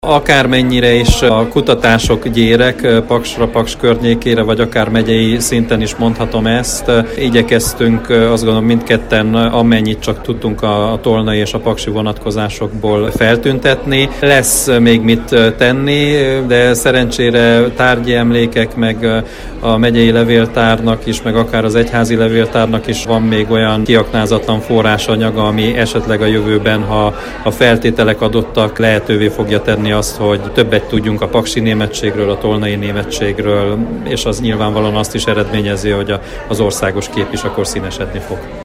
Akármennyire is a kutatások gyérek Paksra, Paks környékére, vagy akár megyei szinten is mondhatom ezt, igyekeztünk azt gondolom mindketten amennyit csak tudtunk a tolnai és a paksi vonatkozásokból feltüntetni. Lesz még mit tenni, de szerencsére tárgyi emlékek, meg a megyei levéltárnak is, meg akár az egyházi levéltárnak is van még olyan kiaknázatlan forrásanyaga, ami esetleg a jövőben, ha a feltételek adottak, lehetővé fogja tenni azt, hogy többet tudjunk a paksi németségről, a tolnai németségről, és az nyilvánvalóan azt is eredményezi, hogy az országos kép is akkor színesedni fog.